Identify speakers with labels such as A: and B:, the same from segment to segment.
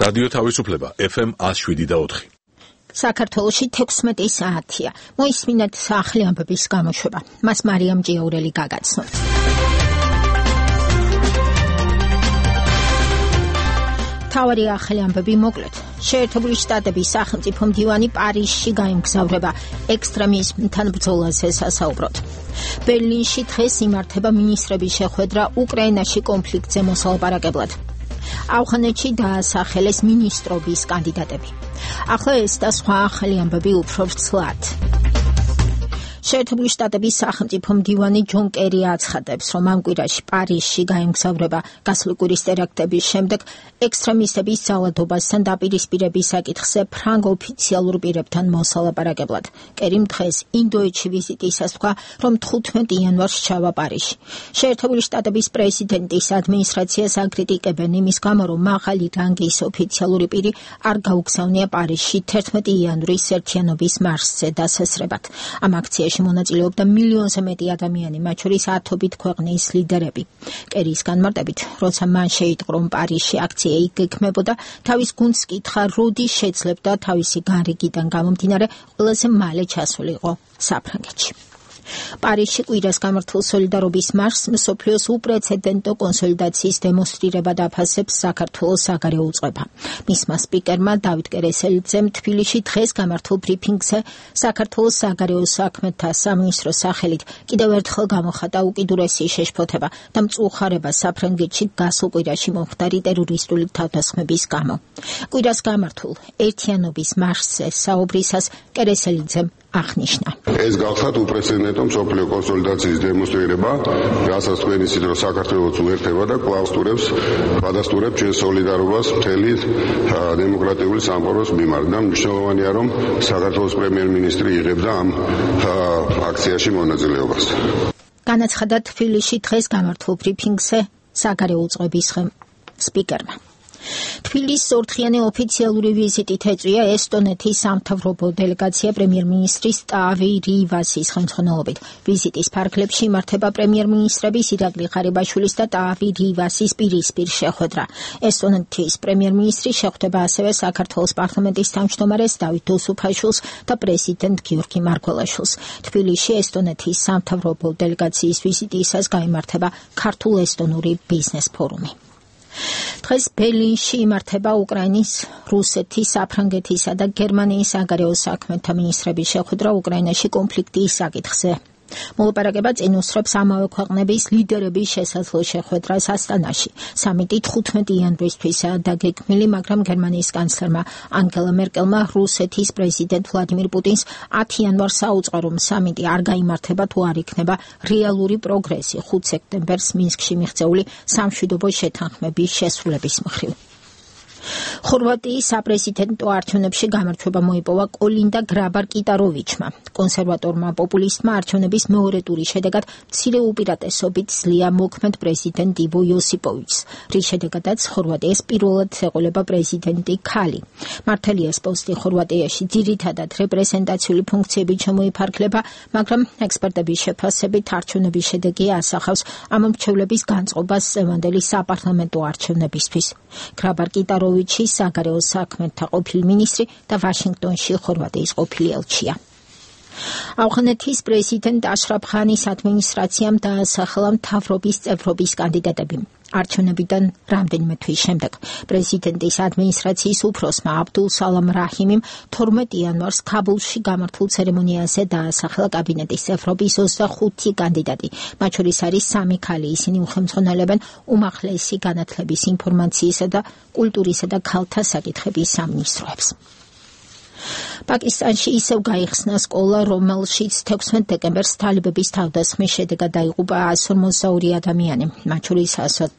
A: რადიო თავისუფლება FM 107.4.
B: საქართველოში 16 საათია. მოისმინეთ ახალი ამბების გამოშვება. მას მარიამ ჭიაურელი გაგაცნობთ. თავარი ახალი ამბები მოკლედ. შეერთებული შტატების სახელმწიფო მდივანი პარიზში გაემგზავრება ექსტრემიზმთან ბრძოლაზე სასაუბროდ. ბერლინში დღეს იმართება მინისტრების შეხვედრა უკრაინაში კონფლიქტზე მოსალაპარაკებლად. ავღანეთში დაასახელეს მინისტრობის კანდიდატები. ახლა ეს და სხვა ახალი ამბები უფრო ვრცლად. შეერთებული შტატების სახელმწიფო მდივანი ჯონ კერი აცხადებს, რომ ამ კვირაში პარიზში გაემგზავრება გასული კვირის ტერაქტების შემდეგ ექსტრემისტების ძალადობასთან დაპირისპირების საკითხზე ფრანგ ოფიციალურ პირებთან მოსალაპარაკებლად. კერიმ დღეს ინდოეთში ვიზიტისას თქვა, რომ 15 იანვარს ჩავა პარიზში. შეერთებული შტატების პრეზიდენტის ადმინისტრაციას აკრიტიკებენ იმის გამო, რომ მაღალი რანგის ოფიციალური პირი არ გაუგზავნია პარიზში 11 იანვრის ერთიანობის მარშზე დასასრებად. ამ აქციაში მონაწილეობდა მილიონზე მეტი ადამიანი, მათ შორის ათობით ქვეყნის ლიდერები. კერის განმარტებით, როცა მან შეიტყო, რომ პარიზში აქცია იგეგმებოდა, თავის გუნდს კითხა, როდის შეძლებდა თავისი განრიგიდან გამომდინარე ყველაზე მალე ჩასულიყო საფრანგეთში. პარიზში კვირას გამართულ სოლიდარობის მარშს მსოფლიოს უპრეცედენტო კონსოლიდაციის დემონსტრირება დაფასებს საქართველოს საგარეო უწყება. მისმა სპიკერმა დავით კერესელიძემ თბილისში დღეს გამართულ ბრიფინგზე საქართველოს საგარეო საქმეთა სამინისტროს სახელით კიდევ ერთხელ გამოხატა უკიდურესი შეშფოთება და მწუხარება საფრანგეთში გასულ კვირაში მომხდარი ტერორისტული თავდასხმების გამო. კვირას გამართულ ერთიანობის მარშზე საუბრისას კერესელიძემ აღნიშნა.
C: ეს გახსოვთ უპრეცედენტო მსოფლიო კონსოლიდაციის დემონსტრირება, რასაც თქვენ იცით, რომ საქართველოს უერთდება და კვლავ გადასტურებს ჩვენ სოლიდარობას მთელი დემოკრატიული სამყაროს მიმართ. და მნიშვნელოვანია, რომ საქართველოს პრემიერ-მინისტრი იღებდა ამ აქციაში მონაწილეობას.
B: განაცხადა თბილისში დღეს გამართულ ბრიფინგზე საგარეო უწყების სპიკერმა. თბილისის ორდღიანი ოფიციალური ვიზიტით ეწვია ესტონეთის სამთავრობო დელეგაცია პრემიერ-მინისტრის ტავი რივასის ხელმძღვანელობით. ვიზიტის ფარგლებში იმართება პრემიერ-მინისტრების ირაკლი ღარიბაშვილის და ტავი რივასის პირისპირ შეხვედრა. ესტონეთის პრემიერ-მინისტრი შეხვდება ასევე საქართველოს პარლამენტის თავმჯდომარეს დავით დოსუფაშვილს და პრეზიდენტ გიორგი მარგველაშვილს. თბილისში ესტონეთის სამთავრობო დელეგაციის ვიზიტისას გაიმართება ქართულ-ესტონური ბიზნეს ფორუმი. დღეს ბერლინში იმართება უკრაინის, რუსეთის, საფრანგეთისა და გერმანიის საგარეო საქმეთა მინისტრების შეხვედრა უკრაინაში კონფლიქტის საკითხზე. მოლაპარაკება წინ უსწრებს ამავე ქვეყნების ლიდერების შესაძლო შეხვედრას ასტანაში. სამიტი 15 იანვრისთვისაა დაგეგმილი, მაგრამ გერმანიის კანცლერმა ანგელა მერკელმა რუსეთის პრეზიდენტ ვლადიმირ პუტინს 10 იანვარს აუწყო, რომ სამიტი არ გაიმართება თუ არ იქნება რეალური პროგრესი 5 სექტემბერს მინსკში მიღწეული სამშვიდობო შეთანხმების შესრულების მხრივ. ხორვატიის საპრეზიდენტო არჩევნებში გამარჯვება მოიპოვა კოლინდა გრაბარ-კიტაროვიჩმა. კონსერვატორმა პოპულისტმა არჩევნების მეორე ტურის შედეგად მცირე უპირატესობით ძლია მოქმედ პრეზიდენტ ივო იოსიპოვიჩს, რის შედეგადაც ხორვატიას პირველად ეყოლება პრეზიდენტი ქალი. მართალიას პოსტი ხორვატიაში ძირითადად რეპრეზენტაციული ფუნქციებით შემოიფარგლება, მაგრამ ექსპერტების შეფასებით არჩევნების შედეგი ასახავს ამ მრჩევლების განწყობას წლევანდელი საპარლამენტო არჩევნებისთვის. გრაბარ-კიტაროვიჩი საგარეო საქმეთა ყოფილი მინისტრი და ვაშინგტონში ხორვატიის ყოფილი ელჩია. ავღანეთის პრეზიდენტ აშრაფ ღანის ადმინისტრაციამ დაასახელა მთავრობის წევრობის კანდიდატები. არჩევნებიდან რამდენიმე თვის შემდეგ პრეზიდენტის ადმინისტრაციის უფროსმა აბდულ სალამ რაჰიმიმ 12 იანვარს ქაბულში გამართულ ცერემონიაზე დაასახელა კაბინეტის წევრობის 25 კანდიდატი. მათ შორის არის 3 ქალი, ისინი უხელმძღვანელებენ უმაღლესი განათლების, ინფორმაციისა და კულტურისა და ქალთა საკითხების სამინისტროებს. პაკისტანში ისევ გაიხსნა სკოლა, რომელშიც 16 დეკემბერს თალიბების თავდასხმის შედეგად დაიღუპა 142 ადამიანი, მათ შორის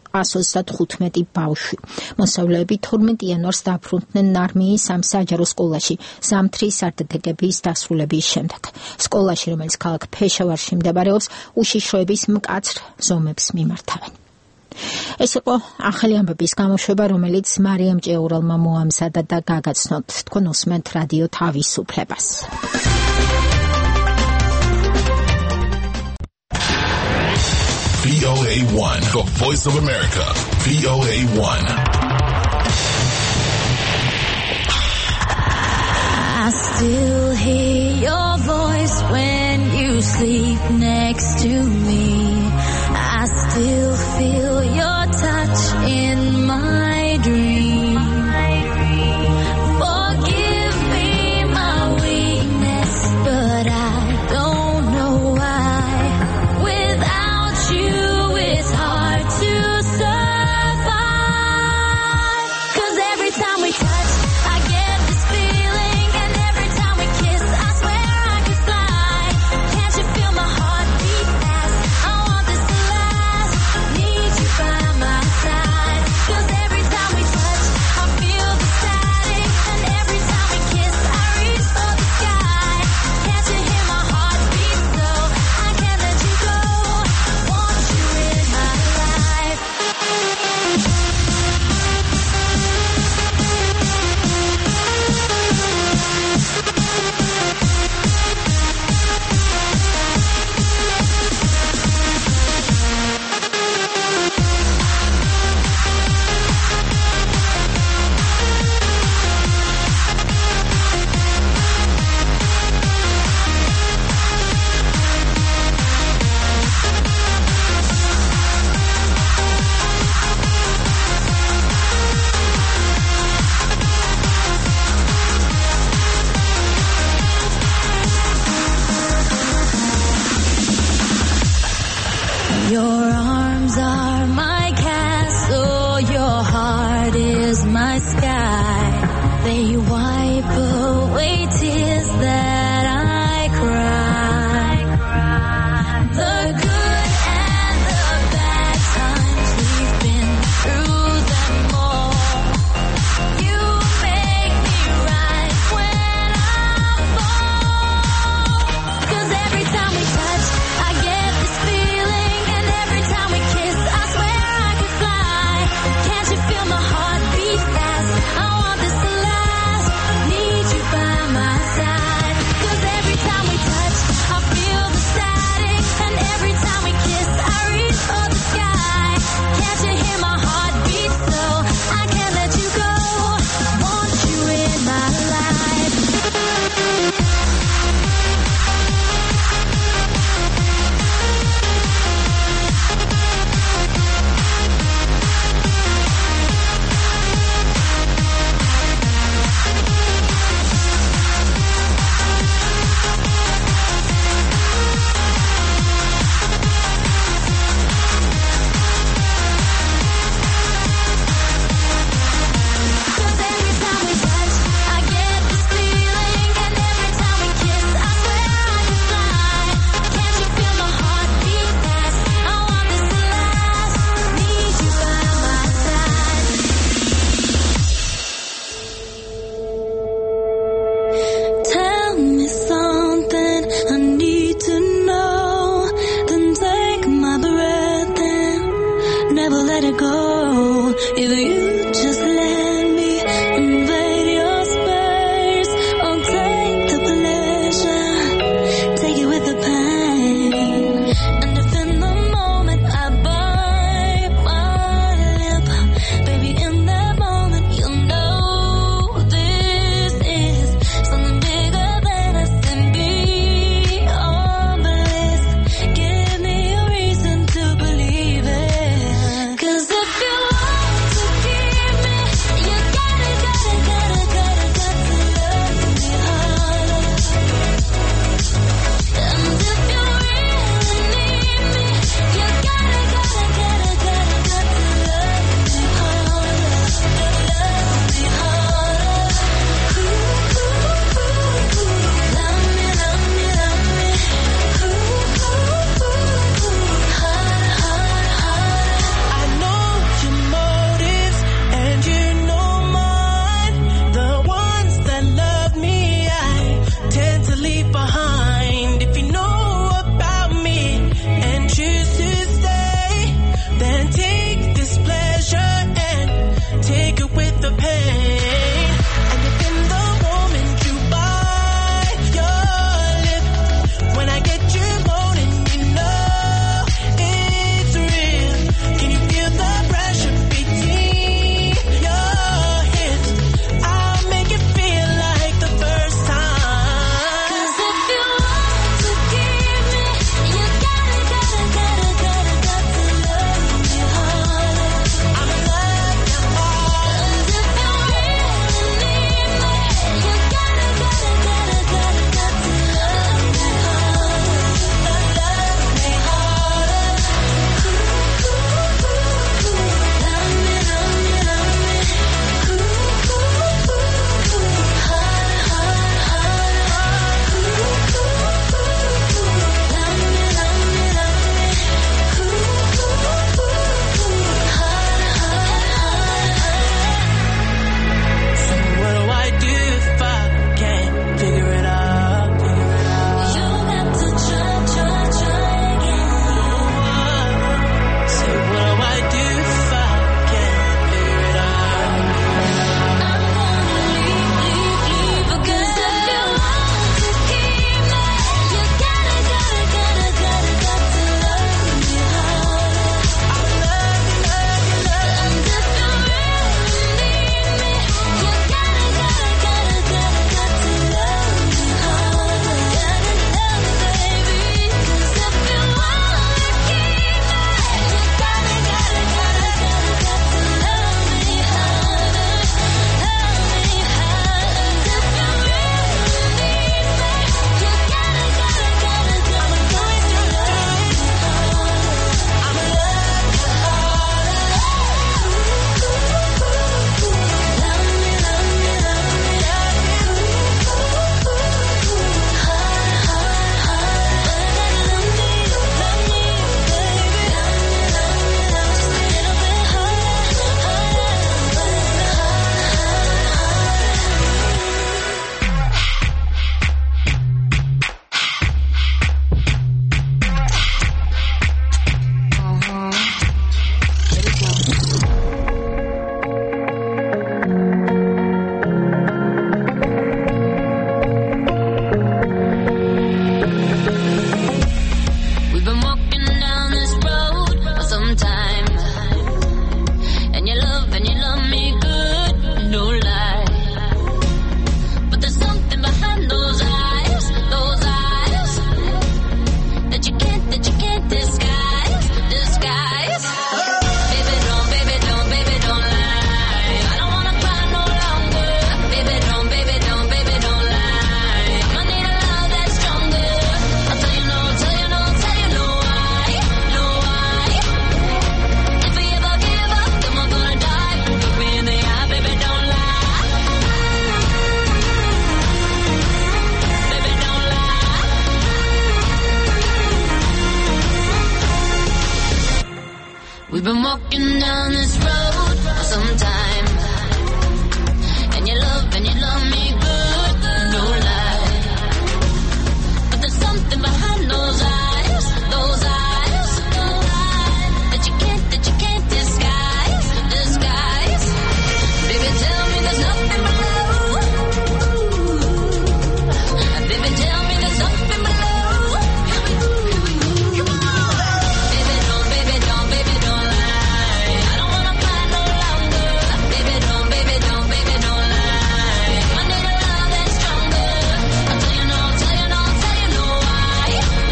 B: 135 ბავშვი. მოსწავლეები 12 იანვარს დაბრუნდნენ არმიის ამ საჯარო სკოლაში ზამთრის სარდაფების დასრულების შემდეგ. სკოლაში, რომელიც ქალაქ ფეშავარში მდებარეობს, უშიშროების მკაცრ ზომებს მიმართავენ. ეს იყო ახალი ამბების გამოშვება, რომელიც მარიამ ჭიაურელმა მოამზადა და გაგაცნობთ. თქვენ უსმენთ რადიო თავისუფლებას.
A: VOA1, the voice of America. VOA1.
D: I still hear your voice when you sleep next to me. I still feel your touch in my dream. Forgive me my weakness, but I don't know why. Without you, it's hard to survive. 'Cause every time we touch, I get this feeling, and every time we kiss, I swear I could fly. Can't you feel my heart beat fast? I want this to last. Need you by my side. 'Cause every time we touch, I feel the static, and every time we kiss, I reach for the sky. Can't you hear my heart beat so? I can't let you go. Want you in my life. Your arms are my castle, your heart is my sky. They wipe away tears that I cry. The good and the bad times, we've been through them all. You make me rise when I fall. 'Cause every time we touch, I get this feeling, and every time we kiss, I swear I could fly. Can't you feel my heart beat fast? I want this to last. Need you by my side. 'Cause every time we touch, I feel the static, and every time we kiss, I reach for the sky. Can't you hear my heart beat so? I can't let you go. Want you in my life. Cause every time we touch, I get this feeling, and every time we kiss, I swear I could fly. Can't you feel my heart beat fast? I want this to last. Need you by my side. Tell me something I need to know, then take my breath and never let it go. If you just let me invade your space, I'll take the pleasure, take it with the pain. And if in the moment I bite my lip, baby, in that moment you'll know this is something bigger than us and beyond bliss. Give me a reason to believe it. 'Cause if you want to We've been walking down this road for some time, and you love me good, no lie. But there's something behind those eyes that you can't disguise. Baby, tell me there's nothing below. Baby, tell me there's nothing below. Come on. Baby, don't lie. I don't wanna fight no longer. Baby, don't lie. I need a love that's stronger. I'll tell you no why.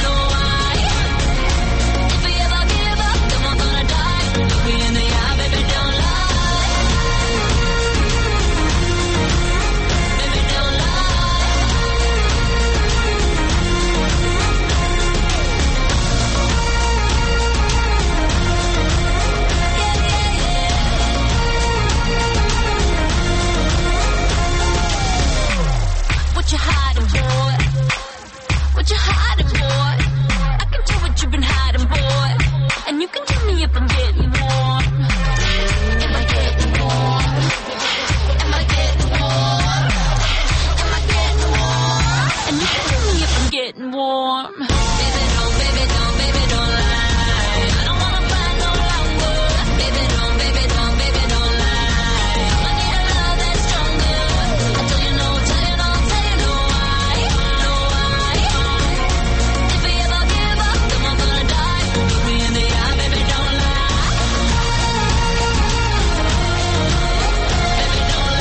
D: If we ever give up, then we're gonna die. Look me in the eye, baby, don't lie. Baby, don't What you hiding, boy? What you hiding, boy? I can tell what you've been hiding, boy. And you can tell me if I'm getting warm. Am I getting warm? Am I getting warm? Am I getting warm? And you can tell me if I'm getting warm. Baby, don't lie. I don't wanna fight no longer. Baby, don't lie. I need a love that's stronger. I'll tell you no why. If we ever give up, then we're gonna die. Look me in the eye, baby, don't lie. Baby, don't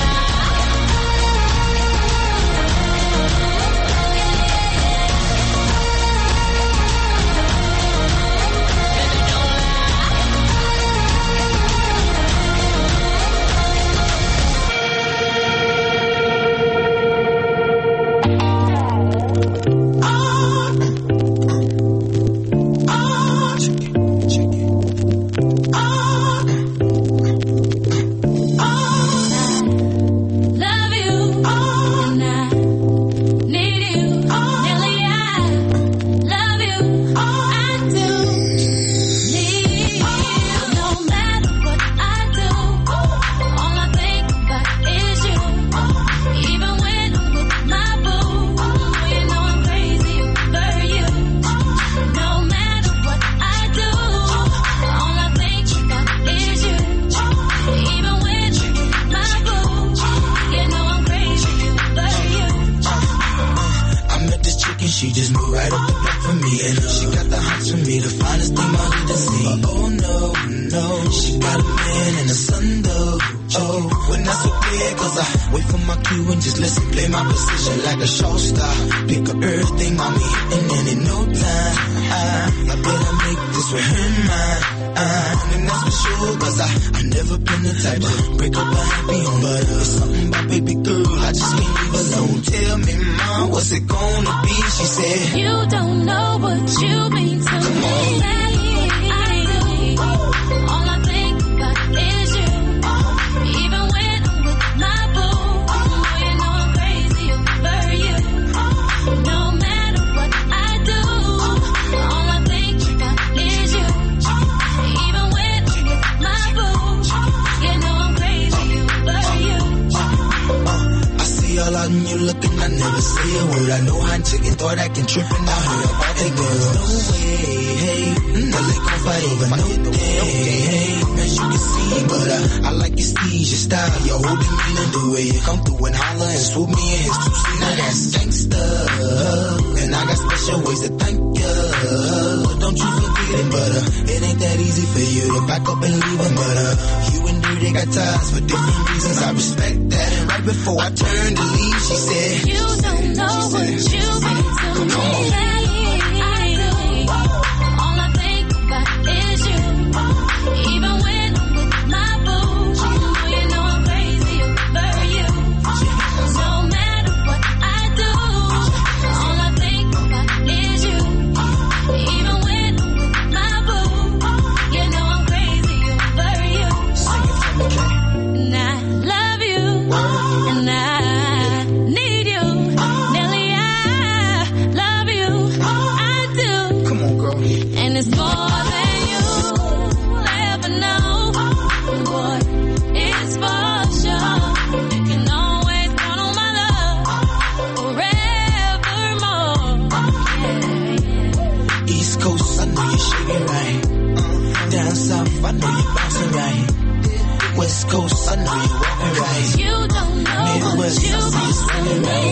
D: love you, and I need you, Nelly. I love you, I do need you. No matter what I do, all I think about is you. Even when I'm with my boo, you know I'm crazy over you. No matter what I do, all I think about is you. Even when you're with my boo, you know I'm crazy over you.
E: I met this chick and she just moved right up the block for me. And she got the hots for me, the finest thing I've ever seen. Oh no, she got a man and a son though. Oh, when that's so clear, cause I wait for my cue and just listen, play my position like a show star. Pick up everything, mommy, and then in no time, I better make this with her in mind. And that's for sure, cause I never been the type to break up a happy home. But it's something about baby girl, I just can't leave alone. Tell me, mom, what's it gonna be? She said,
D: You don't know what you mean to me. All I think about is you. Even when I'm with my boo, you know I'm crazy over you. No matter what I do, all I think about is you. Even when I'm with my boo, you know I'm crazy over you.
E: I see all out and you looking, I never say a word. I know how chicken thought I can trip and I heard about that girl. No way, hey, no they gon' fight over no day, hey, as you can see, but I like your steez, your style, your whole demeanor, the way you come through and holler and swoop me in his two-seater. Now that's gangsta, and I got special ways to thank ya, but don't you forget it, but it ain't that easy for you to back up and leave him, but you and Dirty got ties for different reasons, I respect that, and right before I turned to leave, she said,
D: You don't know what you mean to me. All I think about is you. Even when I'm with my boo, you know I'm crazy over you. No matter what I do, all I think about is you. Even when I'm with my boo, you know I'm crazy over you. And I love you, and I need you, Nelly. I love you, I do.
E: come on, girl.
D: And it's more than you ever know.
E: Coast, I know you're shaking right. Down south, I know you're bouncing right. West Coast, I know you're walking right.
D: You don't know
E: Midwest,
D: what you
E: I see you swinging right.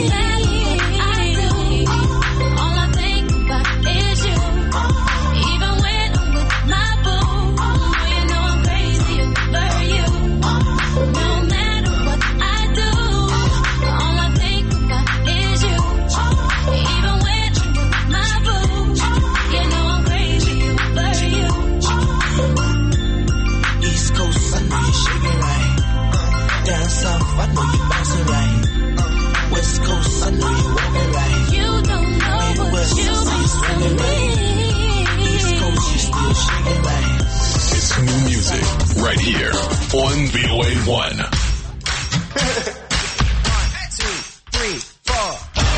D: All I think about is you. Even when I'm with my boo, you know I'm crazy over you. No matter what I do, all I think about is you. Even when I'm with my boo, you know I'm crazy over you.
E: East Coast, I know you're shaking right. Down south, I know you're bouncing right. West Coast, I know you're walking right.
D: You don't know
E: Midwest,
D: what you
E: I see you swinging right. East Coast, you still shaking right.
A: It's new music right here on VOA1.
E: 1, 2, 3, 4.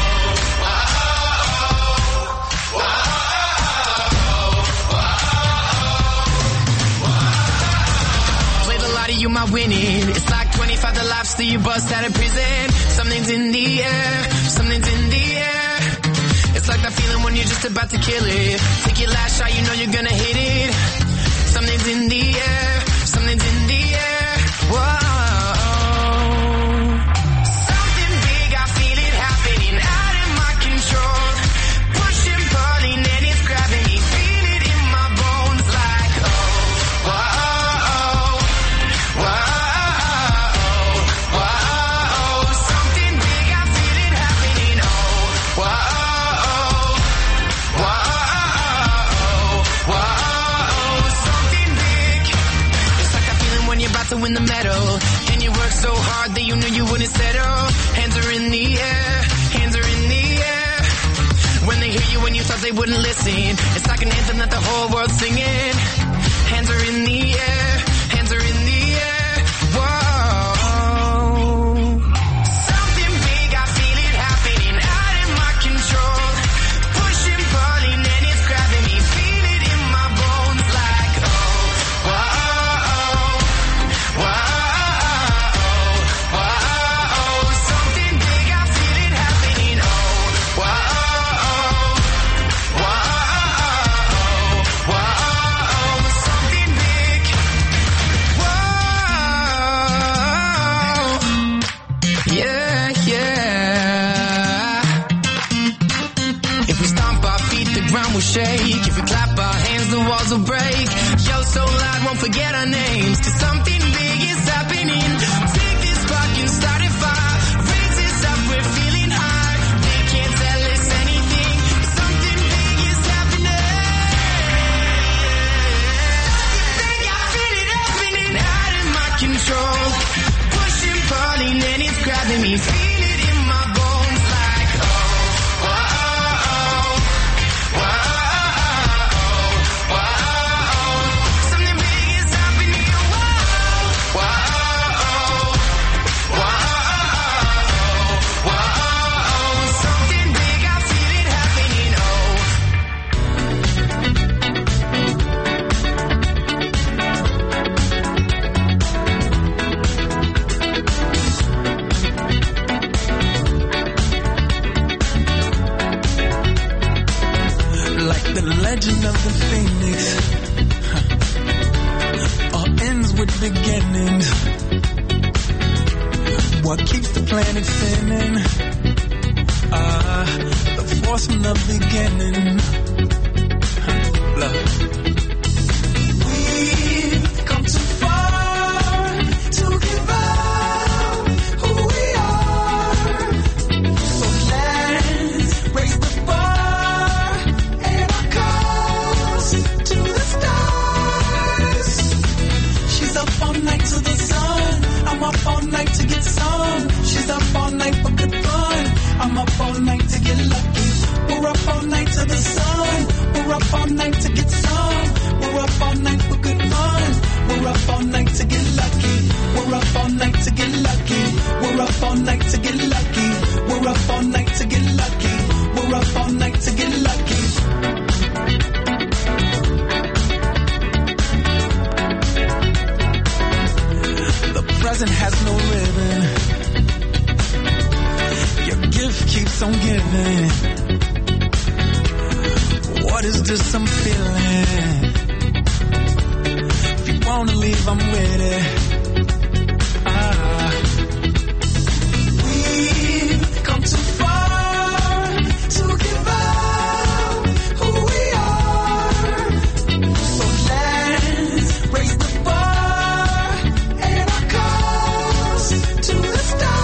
F: Played a lot of you, my winning. It's like 25 to life, still you bust out of prison. Something's in the air, something's in the air. It's like that feeling when you're just about to kill it. Take your last shot, you know you're gonna hit it. Something's in the air, something's in the air. Whoa. Something big, I feel it happening out of my control. Pushing, pulling, and it's grabbing me. Feel it in my bones like, oh, whoa, whoa, whoa. Something big, I feel it happening. Oh, whoa, whoa, whoa. Something big. It's like that feeling when you're about to win the medal. And you work so hard that you knew you wouldn't settle. Hands are in the air, hands are in the air. When they hear you when you thought they wouldn't listen. It's like an anthem that the whole world's singing. Hands are in the air, hands are in the air. Whoa. Something big, I feel it happening out of my control. Pushing, pulling, and it's grabbing me. Feel it in my bones like, oh, whoa, whoa, whoa. Something big, I feel it happening. Oh, whoa, whoa, whoa. Something big. Whoa. Yeah, yeah. If we stomp our feet, the ground will shake. If we clap our hands, the walls will break. Yo, so loud, won't forget our names. 'Cause something big is happening. Take this spark and start a fire. Raise this up, we're feeling high. They can't tell us anything. Something big is happening. Something big, I feel it happening out of my control. Pushing, pulling, and it's grabbing me. Feel it in my bones like, oh, whoa, whoa, whoa. Something big is happening. Whoa, whoa, whoa, whoa. Something big, I feel it happening. Oh.
E: Like the legend of the phoenix, all ends with beginnings. What keeps the planet spinning? The force from the beginning. Look. We've come too far to give up who we are. So let's raise the bar and our cause to the stars. She's up all night to the sun. I'm up all night to get some. She's up all night for good fun. I'm up all night to get lucky. We're up all night to the sun. We're up all night to get some. We're up all night for good fun. We're up all night to get lucky. We're up all night to get lucky. We're up all night to get lucky. We're up all night to get lucky. We're up all night to get lucky. The present has no ribbon. Your gift keeps on giving. What is this I'm feeling? feeling. If you wanna leave, I'm with it. We've come too far to give up who we are. So let's raise the bar and our cause to the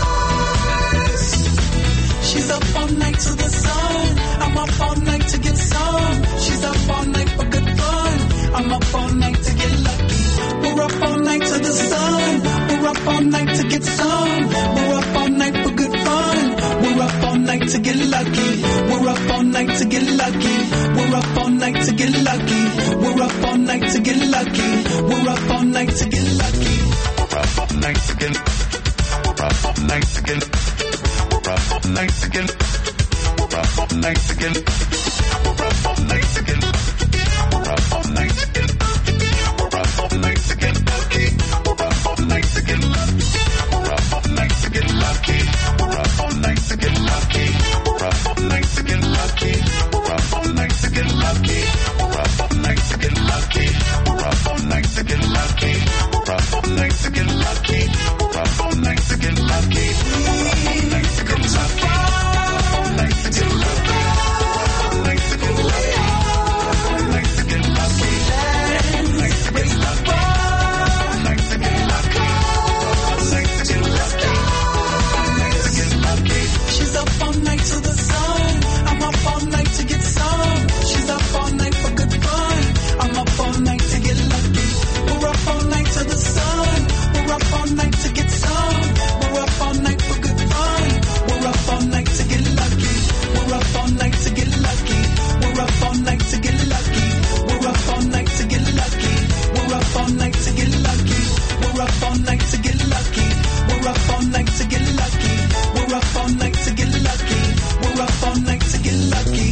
E: stars. She's up all night to the sun. I'm up all night to get some. She's up all night for good fun. I'm up all night to get lucky. We're up all night to the sun. We're up all night to get some. We're up all night for good fun. We're up all night to get lucky. We're up all night to get lucky. We're up all night to get lucky. We're up all night to get lucky. We're up all night to get lucky. We're up all night to get. We're up all night to get. We're up all night to get. We're up all night to get. We're up all night to get. We're up all night to get. We're up all night to get lucky. We're up all night to get lucky. We're up all night to get lucky. We're up all night to get lucky. We're up all night to get lucky. We're up all night to get lucky. We're up all night to get lucky. We're up all night to get lucky. We're up all night to get lucky. We're up all night to get lucky. We're up all night to get lucky. All night to get lucky. All night to get lucky. All night to get lucky. All night to get lucky. All night to get lucky. All night to get lucky. All night to get lucky. She's up all night to the sun. I'm up all night to get some. She's up all night for good fun. I'm up all night to get lucky. We're up all night to the sun. We're up all night to get some. We're up all night for good fun. We're up all night to get lucky. We're up all night to get lucky. We're up all night to get lucky. We're up all night to get lucky. We're up all night to get lucky. We're up all night to get lucky. We're up all night to get lucky. We're up all night to get lucky. We're up all night to get lucky.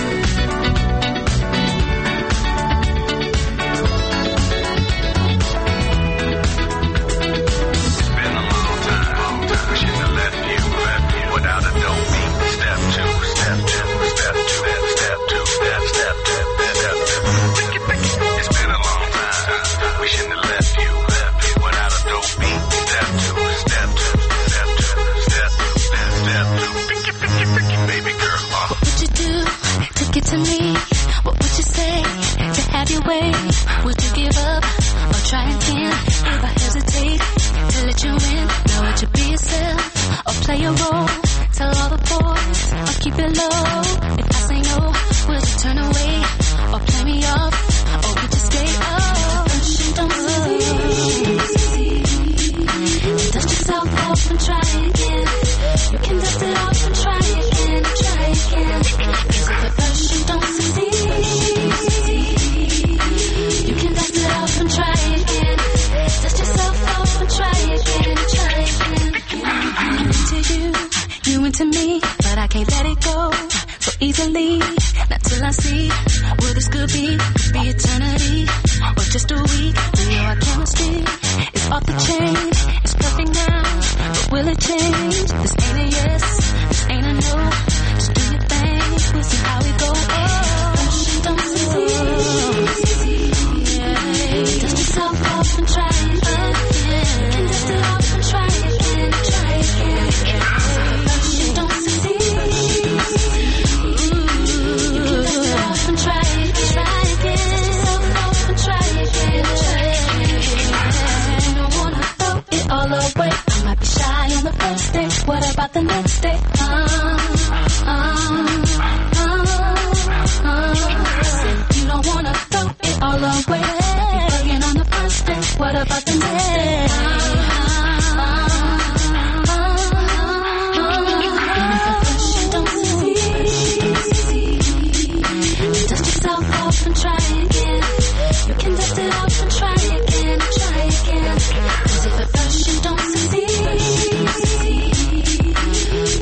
A: Been a long time. We shouldn't have left you without a dope beat. Step two, step two, step two, step two, step two, step two. It's been a long time. We shouldn't have left you without a dope beat. Step two, step two, step two, step two. Baby girl.
D: What would you do to get to me? What would you say to have your way? Would you give up or try again? If I hesitate to let you in, now would you be yourself or play a role? Tell all the boys or keep it low. If I say no, would you turn away or play me off? Or would you stay up? Don't succeed. Dust yourself off and try again. You can dust it off and try again, try again. Cause if at first you don't succeed, you can dust it off and try again. Dust yourself off and try again, try again. I'm into you into me, but I can't let it go so easily. Not till I see what this could be eternity or just a week. We know our chemistry is off the chain. It's perfect now, but will it change? This ain't a yes, this ain't a no. Just do your thing, we'll see how it goes. Oh, don't succeed. Dust yourself off and try again. Dust it off and try again, try again. Don't succeed. You can dust it off and try again. Dust yourself off and try again, try again. You don't wanna throw it all away. I might be shy on the first day. What about the next day? Said you don't wanna throw it all away. Bugging on the first day. What about the next day? Don't succeed. Dust yourself off and try again. You can dust it off and try again, try again. Cause if at first you don't succeed,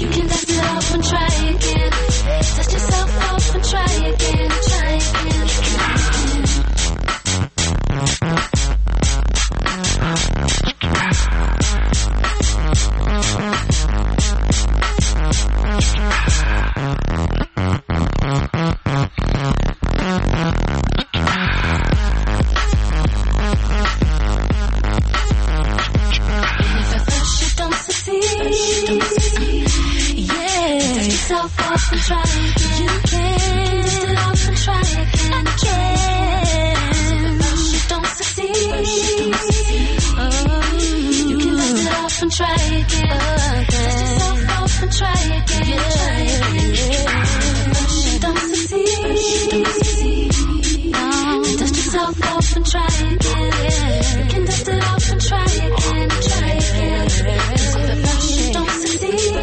D: off and try again. You can dust it off and try again, try again. So the first you don't succeed,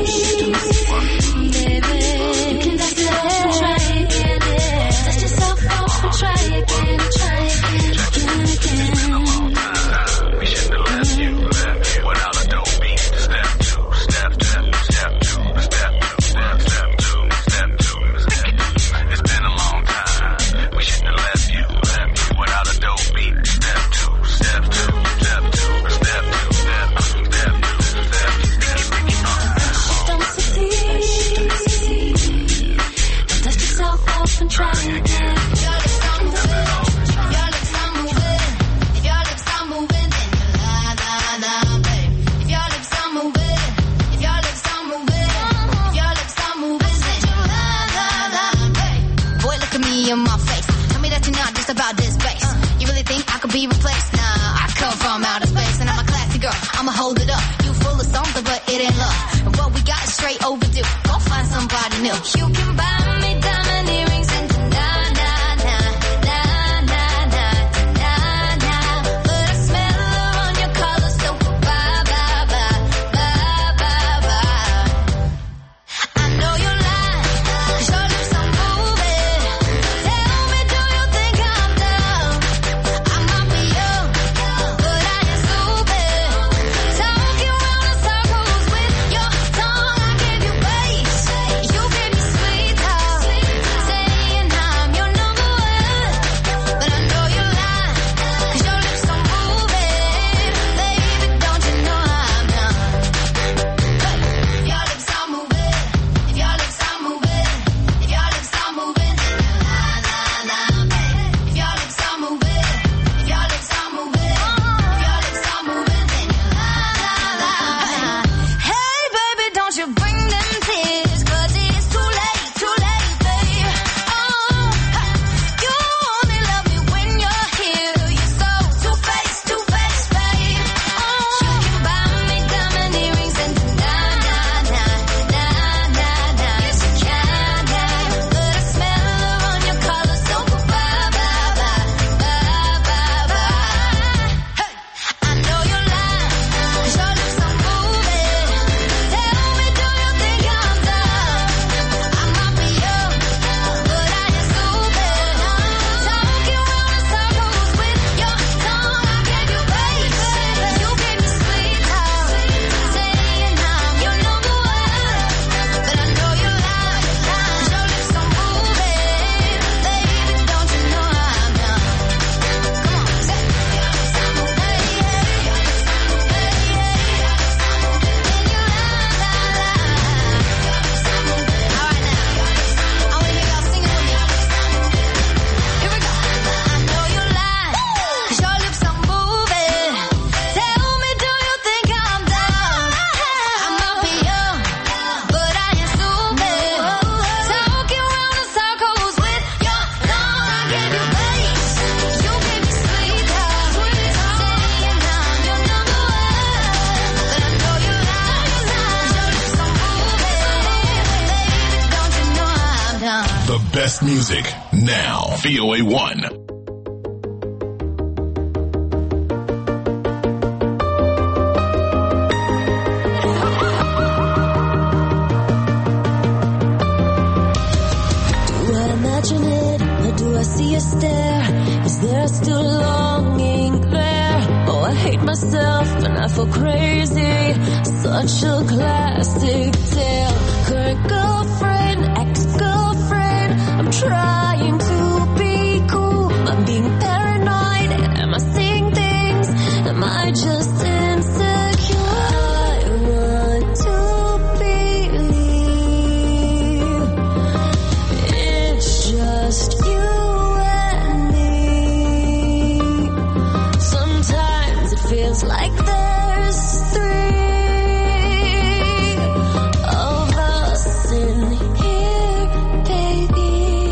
D: baby. You can dust it off and try again. Dust yourself off and try again, try again, again.
A: We shouldn't have left you without a dope beat. Step two, step two, step two, step two, step two, step two. It's been a long time. We shouldn't have left you without a dope beat. Step two, step two, step two, step two, step two, step two, step two.
D: Don't succeed. Dust yourself off and try again.
G: In my face, tell me that you're not just about this bass. You really think I could be replaced? Nah, I come from outer space and I'm a classy girl. I'ma hold it up. You full of something, but it ain't love. And what we got is straight overdue. Go find somebody new. You can buy me diamond earrings and but I smell her on your collar, so bye, bye, bye, bye, bye, bye. I know you're lying, 'cause your lips are moving. Tell me, do you think I'm dumb? I might be young, but I ain't stupid. Talking round in circles with your tongue. I gave you bass, you gave me sweet talk. Saying I'm your number one, but I know you're lying, 'cause your lips are moving. Baby, don't you know I'm done? If your lips are moving, if your lips are moving, if your lips are moving, then if your lips are moving, if your lips are moving, if your lips are moving, then hey baby, don't you bring them tears, 'cause it's too late, babe. You only love me when you're here. You're so two-faced, babe. You can buy me diamond earrings and yes you can, but I smell her on your collar, so bye, bye, bye, bye, bye, bye. Hey, I know you're lying, 'cause your lips are moving. Tell me, do you think I'm dumb? I might be young, but I ain't stupid. Talking round in circles with your tongue. I gave you bass, you gave me sweet talk. Saying I'm your number one, but I know you're lying, 'cause your lips are moving. Baby, don't you know I'm done? Come on, say your lips are moving. Your lips are moving. And you all right now, I wanna hear y'all singing with me. Here we go. I know you're lying, 'cause your lips are moving. Tell me, do you think I'm dumb? I might be young, but I ain't stupid. Talking round in circles with your tongue. I gave you bass, you gave me sweet talk. Saying I'm your number one, but I know you're lying, 'cause your lips are moving. Baby, don't you know I'm done?
H: The best music now. VOA1.
D: Do I imagine it, or do I see a stare? Is there still longing there? Oh, I hate myself and I feel crazy. Such a classic tale. Current girlfriend, ex-girlfriend. I'm trying to be cool. I'm being paranoid. Am I seeing things? Am I just insecure? I want to believe it's just you and me. Sometimes it feels like there's three of us in here, baby.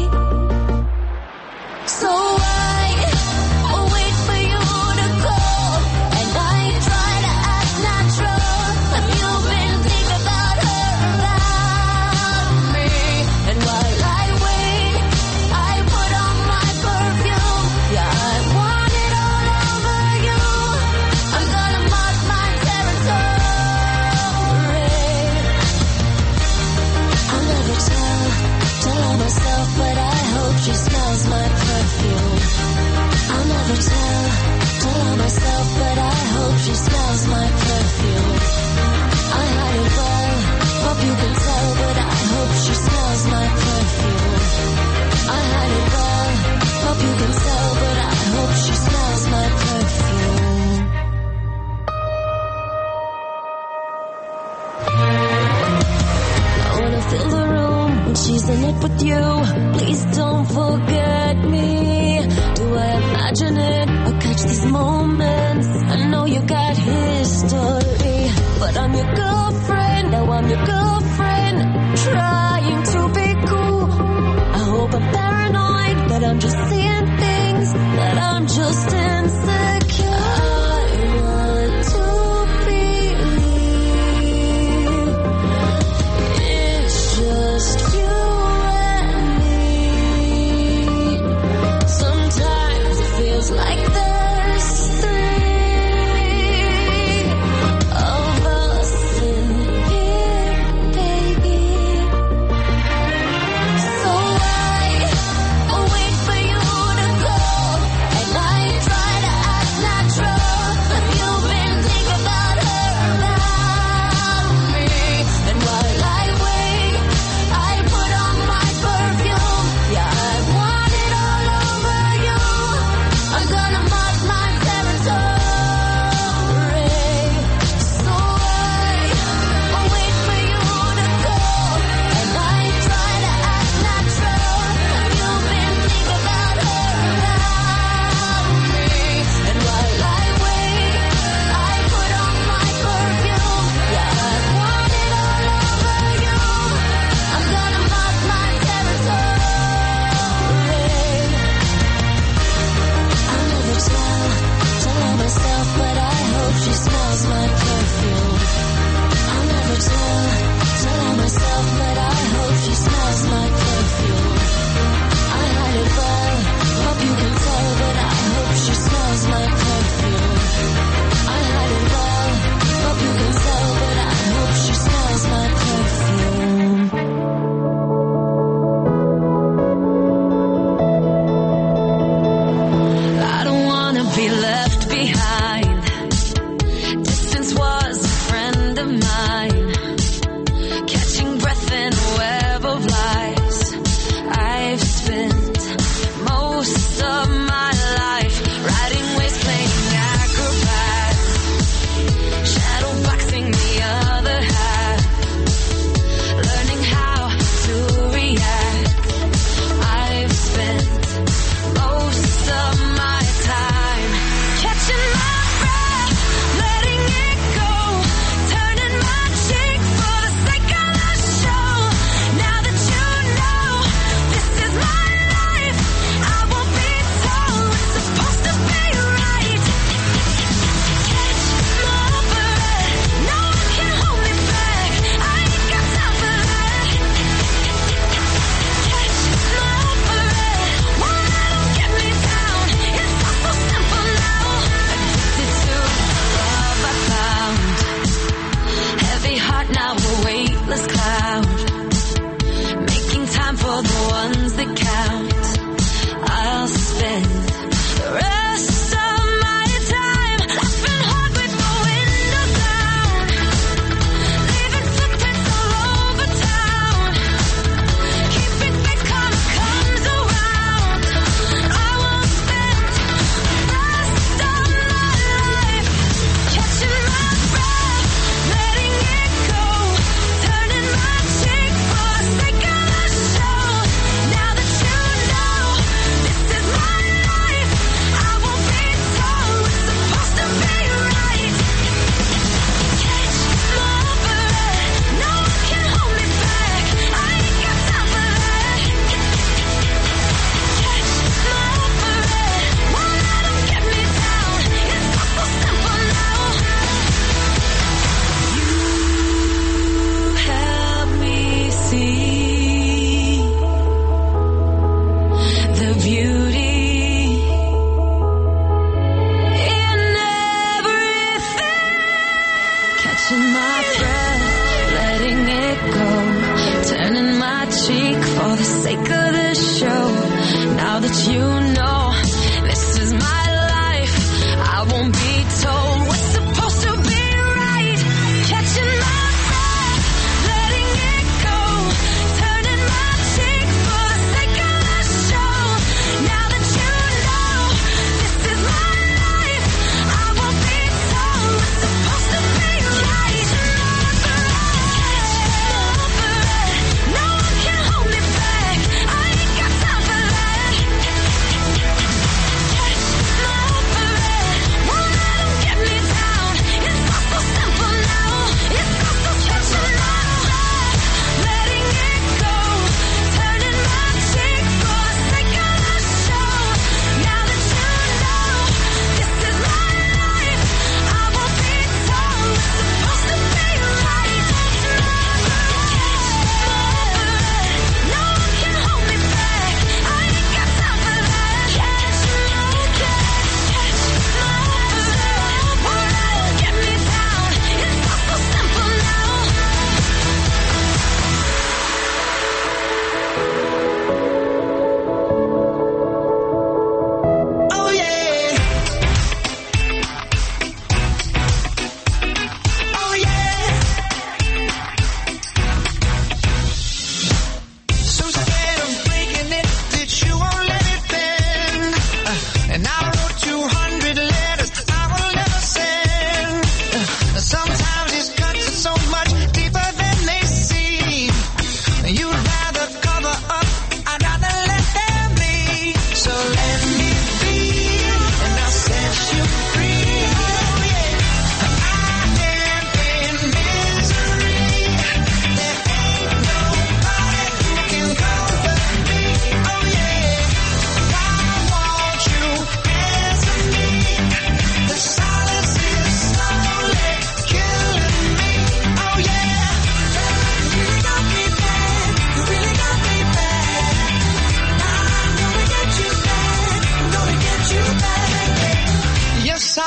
D: So I wait for you to call, and I try to act natural. But you've been thinking about her, about me. And while I wait, I put on my perfume. Yeah, I want it tell her myself, but I hope she smells my perfume. I hide it well, hope you can tell, but I hope she smells my perfume. I hide it well, hope you can tell, but I hope she smells my perfume. I wanna fill the room when she's in it with you. Please don't forget me. Do I imagine it or catch these moments? I know you got history, but I'm your girlfriend. Now I'm your girlfriend, trying to be cool. I hope I'm paranoid, but I'm just seeing things that I'm just insecure. I want to believe it's just you and me. Sometimes it feels like there's three of us in here, baby. So I wait for you to go, and I try to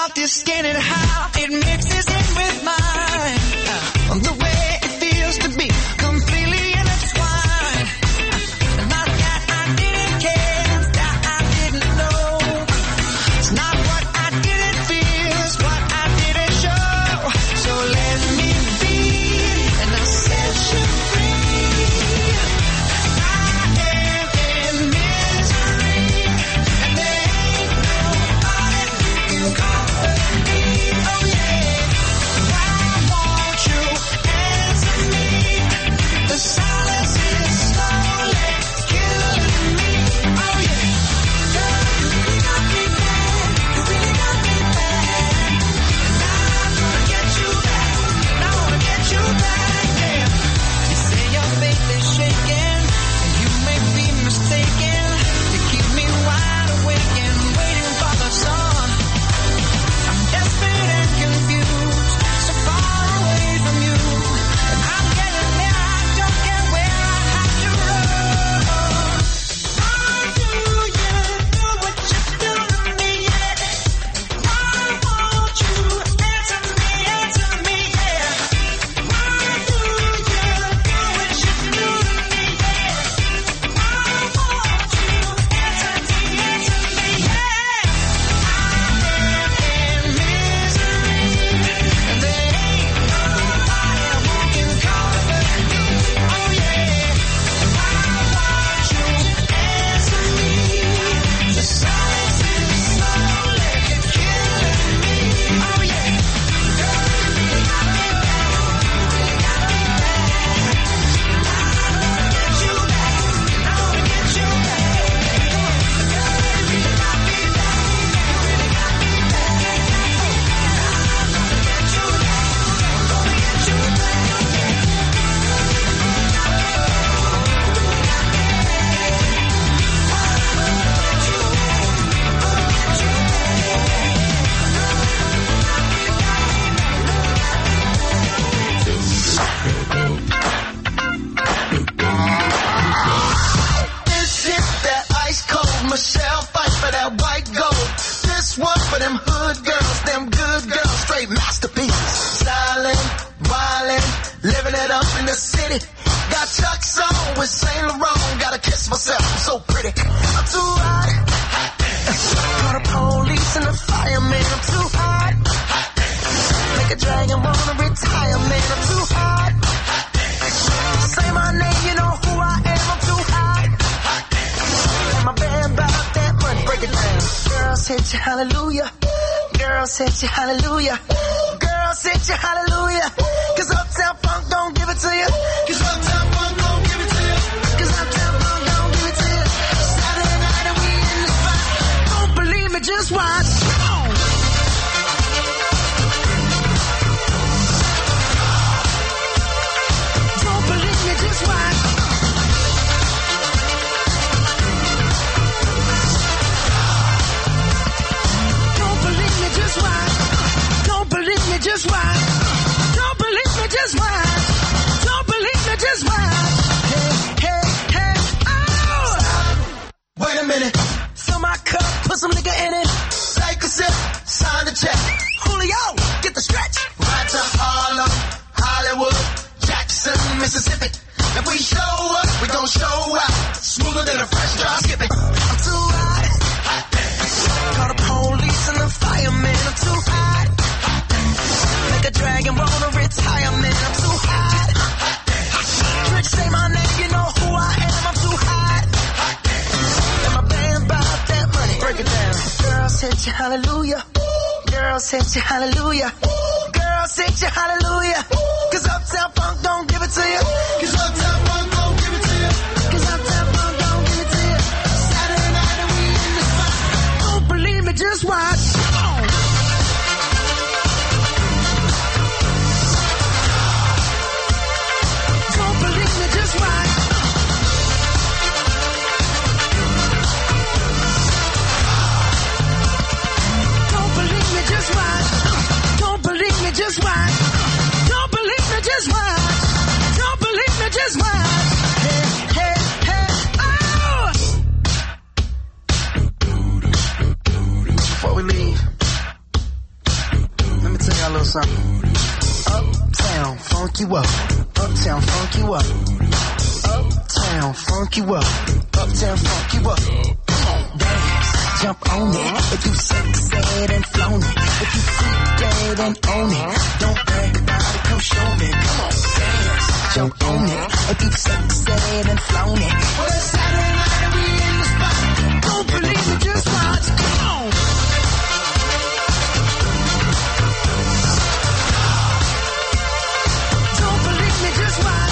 F: about this skin and how it mixes in with mine. The way it feels to be completely intertwined. Not that I didn't care, that I didn't know. It's not what I didn't feel, it's what I didn't show. So let me be, and I'll set you free. I am in misery, and there ain't nobody who can comfort me. Oh yeah, why won't you answer me? The silence is slowly killing me. Oh yeah, girl, you really got me bad. You really got me bad. And I'm gonna get you back. And I wanna get you back, yeah. You say your faith is shaking, and you may be mistaken. You keep me wide awake and waiting for the sun. I'm desperate and confused, so far away from you. And I'm getting there, I don't care where I have to run. Why do you do what you do to me, yeah? Why won't you answer me, yeah? Why do you do what you do to me, yeah? Why won't you answer me, yeah? I am in misery, and there ain't nobody who can comfort me. Oh yeah, why won't you answer me? The silence is slowly killing me. Oh yeah, girl, you really got me bad. You really got me bad. I wanna get you back. I wanna get you back. Come on, girl, you really got me bad. You really got me bad. I'm gonna get you back. I'm gonna get you back. This is that ice cold Michelle fight for that white gold. This one for them hood girls, them good girls, straight masterpieces. Styling, wildin', living it up in the city. Got Chuck's on with Saint Laurent. Gotta kiss myself, I'm so pretty. I'm too hot. Call the police and the fireman. I'm too hot. Make a dragon wanna retire, man. I'm too hot. Say my name, you know who I am. I'm too hot. And my band bought that money. Break it down. Girls hit you hallelujah. Girls hit you hallelujah. Girls hit you hallelujah. Cause Uptown Funk don't give it to you. Cause Uptown Funk don't give it to you. Cause Uptown Funk don't give it to you. Saturday night and we in the spot. Don't believe me, just watch. Come on. Don't believe me, just watch. Don't believe me, just watch. Don't believe me, just watch. Don't believe me, just watch. Don't believe me, just watch. Hey, hey, hey, oh! Wait a minute. Fill my cup, put some nigga in it. Take a sip, sign the check. Julio, get the stretch. Right to Harlem, Hollywood, Jackson, Mississippi. If we show up, we gon' show out. Smoother than a fresh drop skipping. I'm too hot. Call the police and the fireman. I'm too hot. Make a dragon wanna retire, man. I'm too hot. Tricks say my name, you know who I am. I'm too hot. And my band bought that money. Break it down. Girls hit you hallelujah. Girls hit you hallelujah. Girls hit you hallelujah. Cause Uptown Funk don't give it to you. Cause Uptown Funk don't give it to you. Cause Uptown Funk don't give it to you. Saturday night and we in the spot. Don't believe me, just watch. Come on. Don't believe me, just watch. Don't believe me, just watch. Don't believe me, just watch. Don't believe me, just watch. Don't believe me, just watch. Hey, hey, hey, oh! Before we leave,
I: something. Uptown, funk you up. Uptown, funk you up. Uptown, funk you up. Uptown, funk you up. Come on, dance, jump on it. If you succeed and flown it. If you freak dead and own it. Don't brag about it, come show me. Come on, dance, jump on it. If you succeed and flown it. Well, it's Saturday night and we in the spot. Don't believe me, just watch. Come on. Don't believe me, just watch.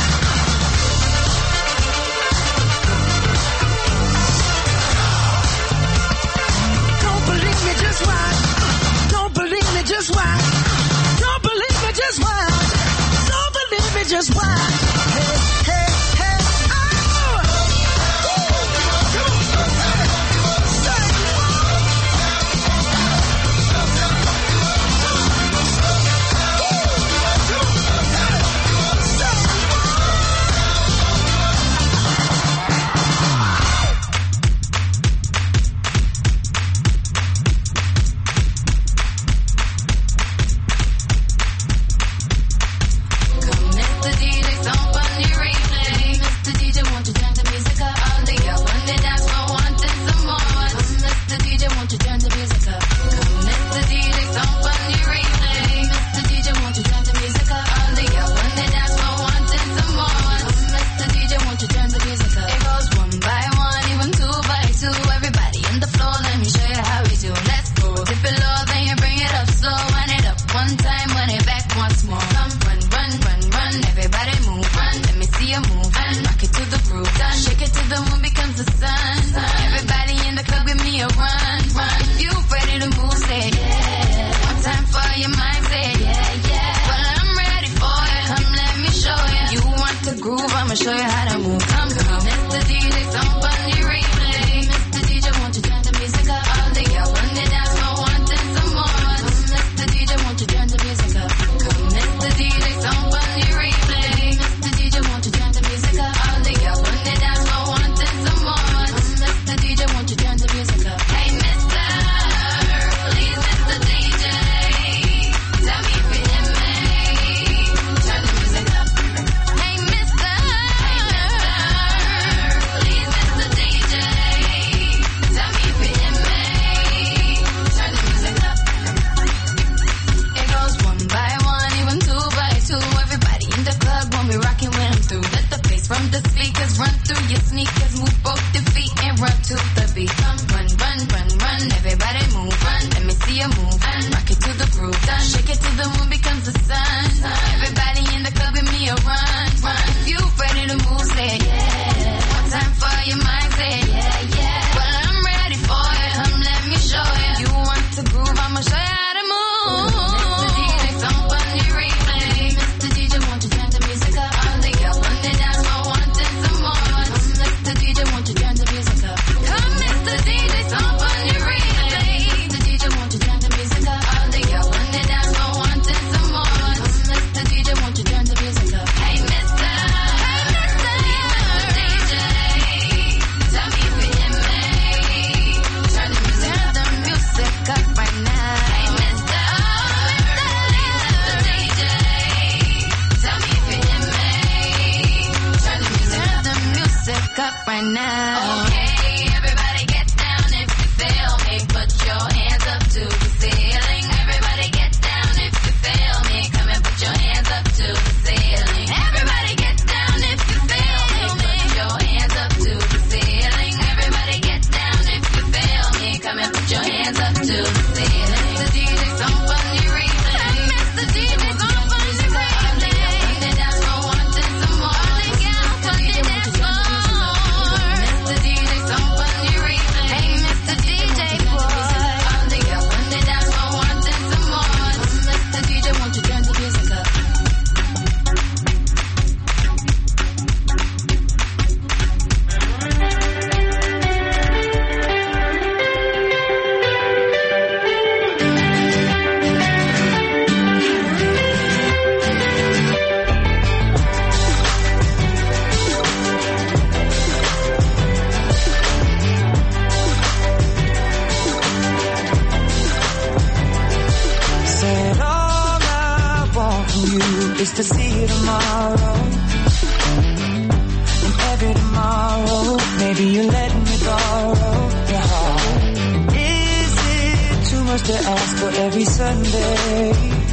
I: Don't believe me, just watch. Don't believe me, just watch. Don't believe me, just watch. Don't believe me, just watch. Hey, hey, hey, oh!
G: Hey, mister,
E: for you is to see you tomorrow. And every tomorrow, maybe you let me borrow your heart. Is it too much to ask for every Sunday?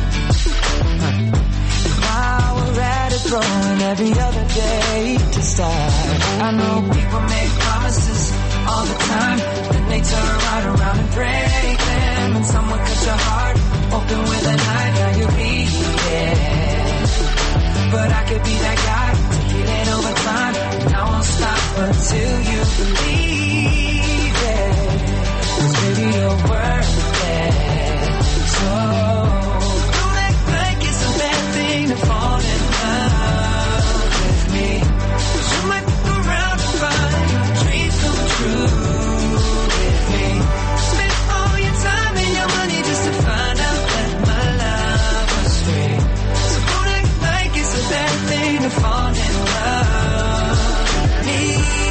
E: While we're at it, throwing every other day to start. I know people make promises all the time, then they turn right around and break them. And someone cut your heart open with a knife, now you're bleeding. But I could be that guy to heal it over time, and I won't stop until you believe it. 'Cause baby, you're worth it. So don't act like it's a bad thing to fall in love with me. 'Cause you might look around and find your dreams come true with me. Spend all your time and your money just to find out that my love was free. So don't act like it's a bad thing to fall in love with me.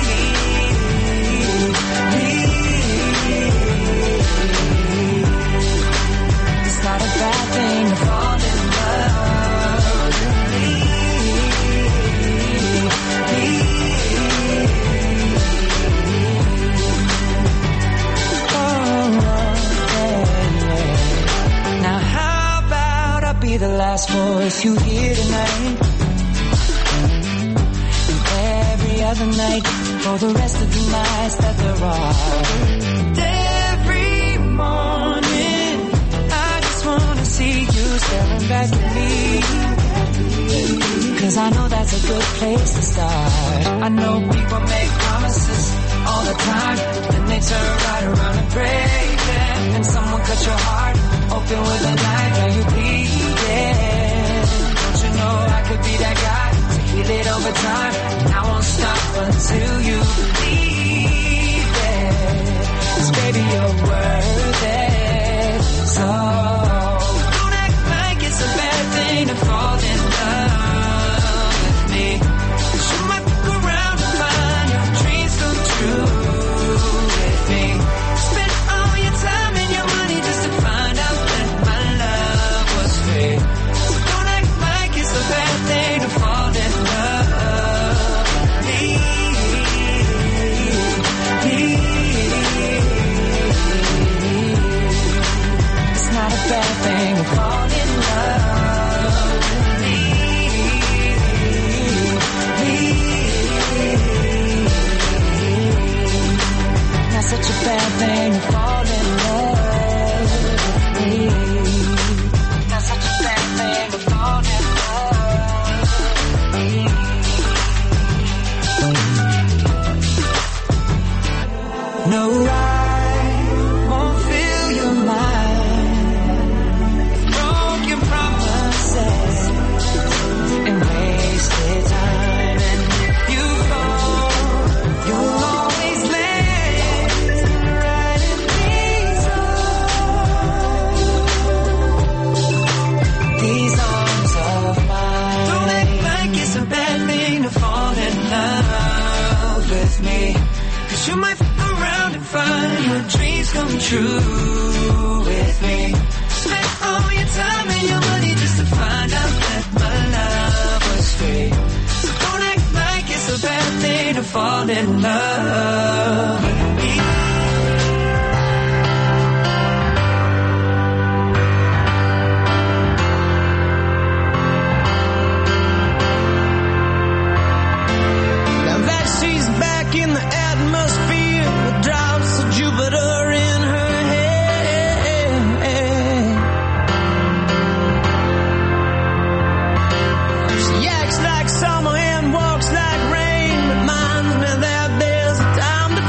E: It's not a bad thing to fall in love with me. Now how about I be the last voice you hear tonight, and every other night for the rest of the nights that there are. And every morning I just wanna see you staring back at me, 'cause I know that's a good place to start. I know people make promises all the time, then they turn right around and break them. And someone cut your heart open with a knife, now you bleeding. Don't you know I could be that guy to heal it over time, and I won't stop until you believe it. 'Cause baby, you're worth it. So don't act like it's a bad thing to fall in love with me. 'Cause you might look around and find your dreams come true with me. Spend all your time and your money just to find out that my love was free. So don't act like it's a bad thing to fall in love with me. It's not a bad thing to fall in love with me. Not such a bad thing to fall in love with me. Not such a bad thing to fall in love with me. No, I won't fill your mind with broken promises and wasted time. And if you fall, you'll always land right in these arms of mine. Don't act like it's a bad thing to fall in love with me. 'Cause you might fuck around and find your dreams come true with me. Spend all your time and your money just to find out that my love was free. So don't act like it's a bad thing to fall in love with me.
F: Now that she's back in the atmosphere with drops of Jupiter in her head. She acts like summer and walks like rain, reminds me that there's a time to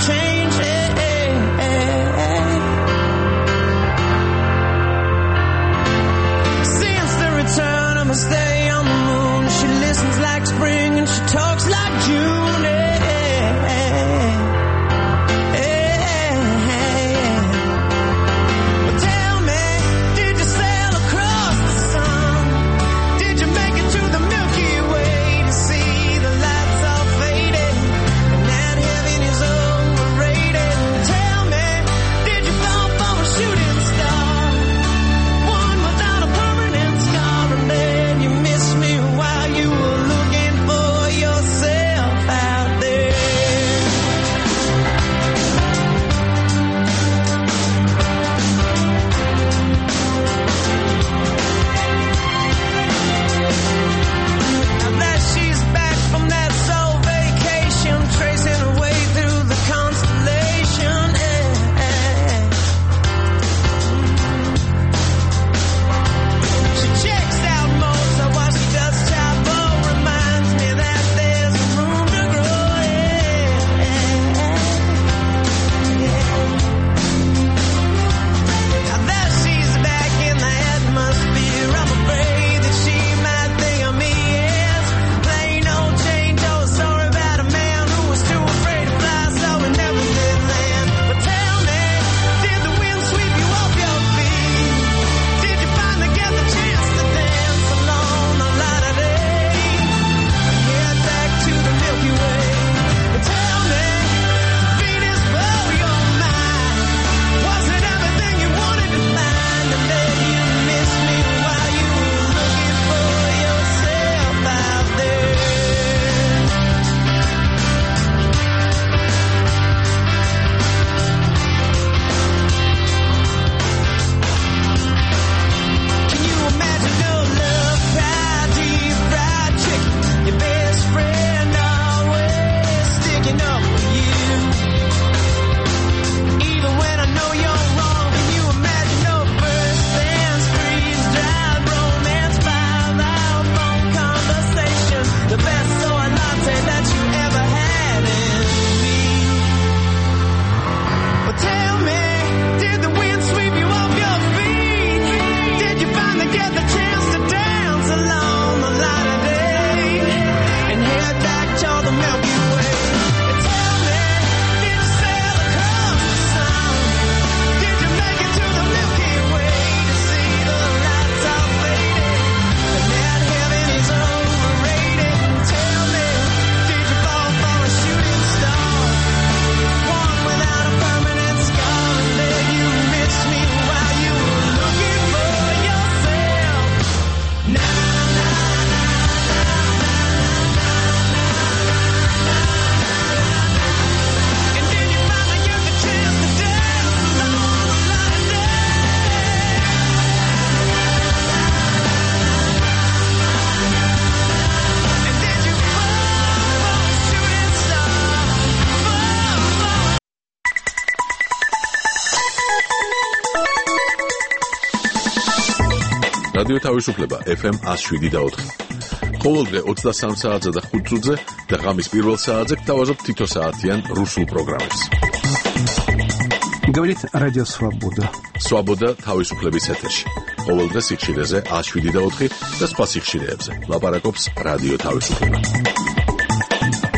J: რადიო თავისუფლება FM 107.4. ყოველდღე 23 საათზე და 5 წუთზე და ღამის პირველ საათზე გთავაზობთ თითო საათიან რუსულ პროგრამებს.
K: Говорит Радио Свобода.
J: Свобода თავისუფლების ეთერში. ყოველდღე სიხშირეზე 107.4 და სხვა სიხშირეებზე. ლაპარაკობს რადიო თავისუფლება.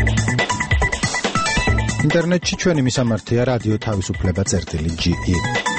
L: ინტერნეტში ჩვენი მისამართია რადიო თავისუფლება.ge